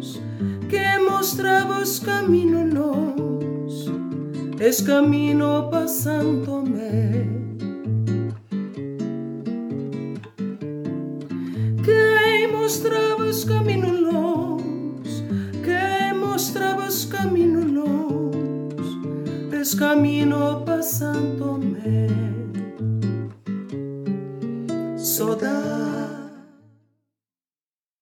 que mostrava os caminhos nós, es caminho para Santo Tomé. Que mostrava os caminhos nós, que mostrava os caminhos nós, es caminho para Santo Tomé. Saudade